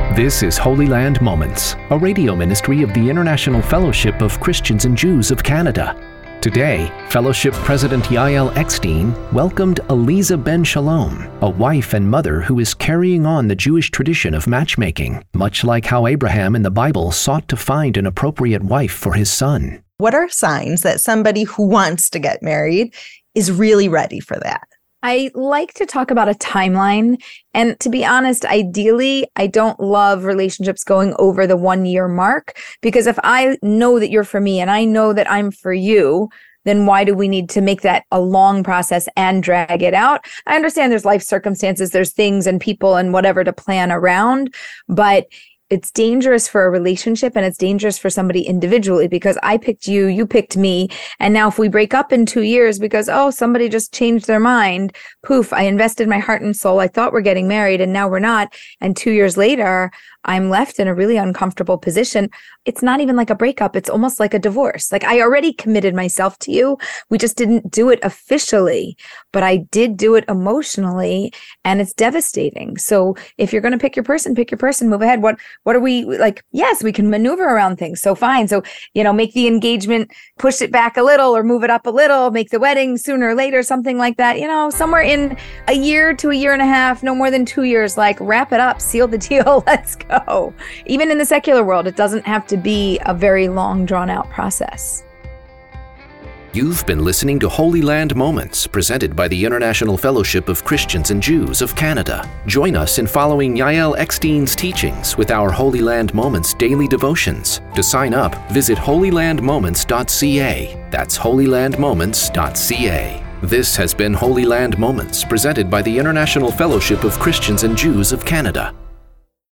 This is Holy Land Moments, a radio ministry of the International Fellowship of Christians and Jews of Canada. Today, Fellowship President Yael Eckstein welcomed Eliza Ben Shalom, a wife and mother who is carrying on the Jewish tradition of matchmaking, much like how Abraham in the Bible sought to find an appropriate wife for his son. What are signs that somebody who wants to get married is really ready for that? I like to talk about a timeline. And to be honest, ideally, I don't love relationships going over the 1-year mark, because if I know that you're for me and I know that I'm for you, then why do we need to make that a long process and drag it out? I understand there's life circumstances, there's things and people and whatever to plan around, but it's dangerous for a relationship and it's dangerous for somebody individually, because I picked you, you picked me. And now if we break up in 2 years because, somebody just changed their mind, poof, I invested my heart and soul. I thought we're getting married and now we're not. And 2 years later, I'm left in a really uncomfortable position. It's not even like a breakup. It's almost like a divorce. Like, I already committed myself to you. We just didn't do it officially, but I did do it emotionally, and it's devastating. So if you're going to pick your person, move ahead. What are we like? Yes, we can maneuver around things. So fine. So, make the engagement, push it back a little or move it up a little, make the wedding sooner or later, something like that. Somewhere in a year to a year and a half, no more than 2 years, like wrap it up, seal the deal. Let's go. Even in the secular world, it doesn't have to be a very long, drawn-out process. You've been listening to Holy Land Moments, presented by the International Fellowship of Christians and Jews of Canada. Join us in following Yael Eckstein's teachings with our Holy Land Moments daily devotions. To sign up, visit holylandmoments.ca. That's holylandmoments.ca. This has been Holy Land Moments, presented by the International Fellowship of Christians and Jews of Canada.